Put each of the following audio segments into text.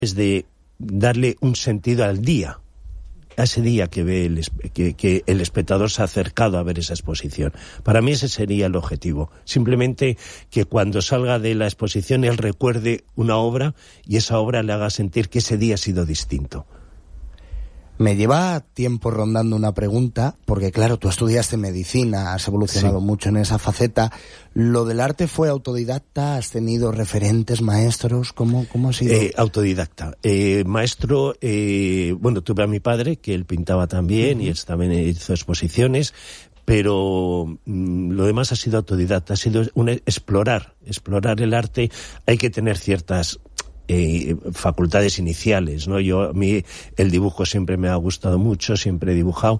es de darle un sentido al día, a ese día que ve que el espectador se ha acercado a ver esa exposición. Para mí ese sería el objetivo. Simplemente que cuando salga de la exposición él recuerde una obra y esa obra le haga sentir que ese día ha sido distinto. Me lleva tiempo rondando una pregunta, porque claro, tú estudiaste medicina, has evolucionado mucho en esa faceta. ¿Lo del arte fue autodidacta? ¿Has tenido referentes, maestros? ¿Cómo ha sido? Autodidacta. Maestro, tuve a mi padre, que él pintaba también, y él también hizo exposiciones, pero lo demás ha sido autodidacta, ha sido explorar el arte. Hay que tener ciertas facultades iniciales, ¿no? A mí el dibujo siempre me ha gustado mucho, siempre he dibujado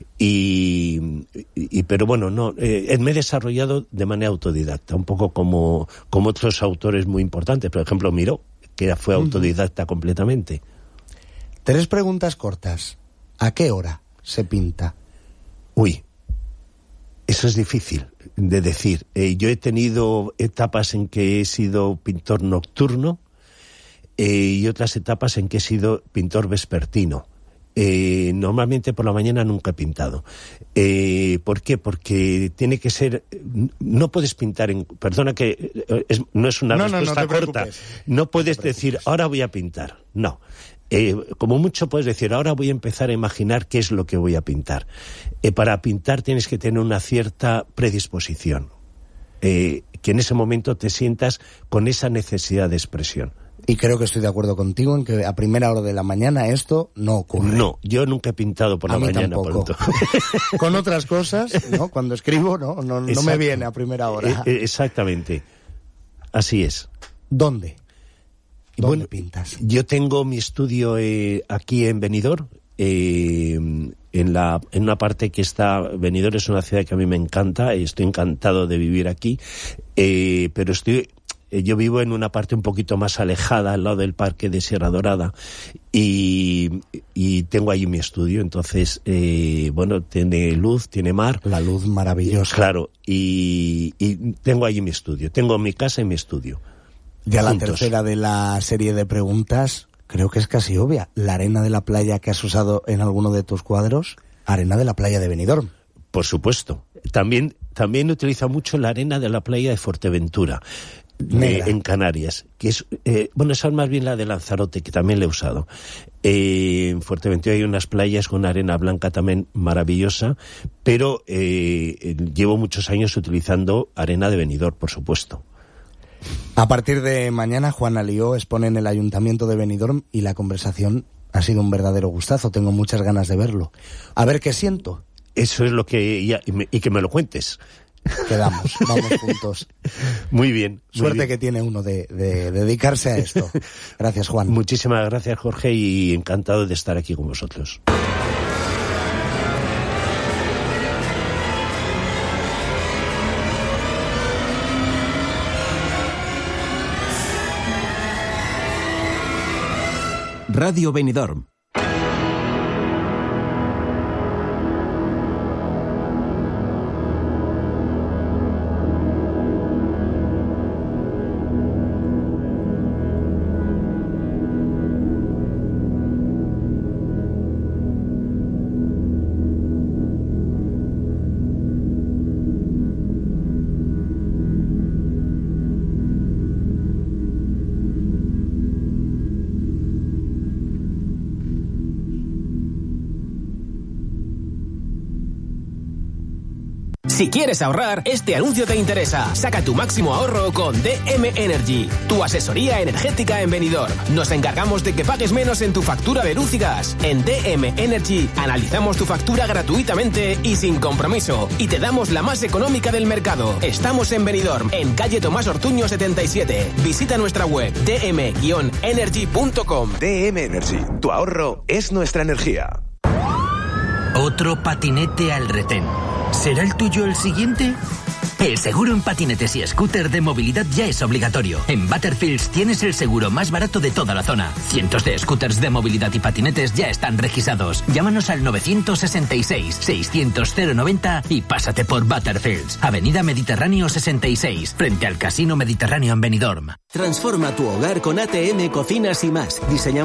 pero bueno, no, me he desarrollado de manera autodidacta, un poco como otros autores muy importantes, por ejemplo Miró, que fue autodidacta completamente. 3 preguntas cortas. ¿A qué hora se pinta? Eso es difícil de decir. Yo he tenido etapas en que he sido pintor nocturno, y otras etapas en que he sido pintor vespertino. Normalmente por la mañana nunca he pintado. ¿Por qué? Porque tiene que ser... No puedes pintar en... Perdona que no es una respuesta corta. No puedes decir, ahora voy a pintar. No. Como mucho puedes decir, ahora voy a empezar a imaginar qué es lo que voy a pintar. Para pintar tienes que tener una cierta predisposición. Que en ese momento te sientas con esa necesidad de expresión. Y creo que estoy de acuerdo contigo en que a primera hora de la mañana esto no ocurre. No, yo nunca he pintado por la mañana. Tampoco. Con otras cosas, ¿no? Cuando escribo, no me viene a primera hora. Exactamente. Así es. ¿Dónde pintas? Yo tengo mi estudio aquí en Benidorm. En una parte que está... Benidorm es una ciudad que a mí me encanta, y estoy encantado de vivir aquí, pero yo vivo en una parte un poquito más alejada, al lado del parque de Sierra Dorada, y tengo allí mi estudio. Entonces, tiene luz, tiene mar. La luz maravillosa. Claro, y tengo allí mi estudio. Tengo mi casa y mi estudio. Ya juntos. La tercera de la serie de preguntas, creo que es casi obvia. ¿La arena de la playa que has usado en alguno de tus cuadros? Arena de la playa de Benidorm. Por supuesto. También utiliza mucho la arena de la playa de Fuerteventura. En Canarias, que es esa es más bien la de Lanzarote, que también la he usado. En Fuerteventura hay unas playas con arena blanca también maravillosa, pero llevo muchos años utilizando arena de Benidorm, por supuesto. A partir de mañana, Juan Alió expone en el Ayuntamiento de Benidorm y la conversación ha sido un verdadero gustazo. Tengo muchas ganas de verlo. A ver qué siento. Eso es lo que... y que me lo cuentes. Quedamos, vamos juntos. Muy bien. Suerte que tiene uno de dedicarse a esto. Gracias, Juan. Muchísimas gracias, Jorge, y encantado de estar aquí con vosotros. Radio Benidorm. Si quieres ahorrar, este anuncio te interesa. Saca tu máximo ahorro con DM Energy, tu asesoría energética en Benidorm. Nos encargamos de que pagues menos en tu factura de luz y gas. En DM Energy analizamos tu factura gratuitamente y sin compromiso, y te damos la más económica del mercado. Estamos en Benidorm, en calle Tomás Ortuño 77. Visita nuestra web dm-energy.com. DM Energy, tu ahorro es nuestra energía. Otro patinete al retén. ¿Será el tuyo el siguiente? El seguro en patinetes y scooter de movilidad ya es obligatorio. En Butterfields tienes el seguro más barato de toda la zona. Cientos de scooters de movilidad y patinetes ya están registrados. Llámanos al 966-600-090 y pásate por Butterfields. Avenida Mediterráneo 66, frente al Casino Mediterráneo en Benidorm. Transforma tu hogar con ATM Cocinas y Más. Diseñamos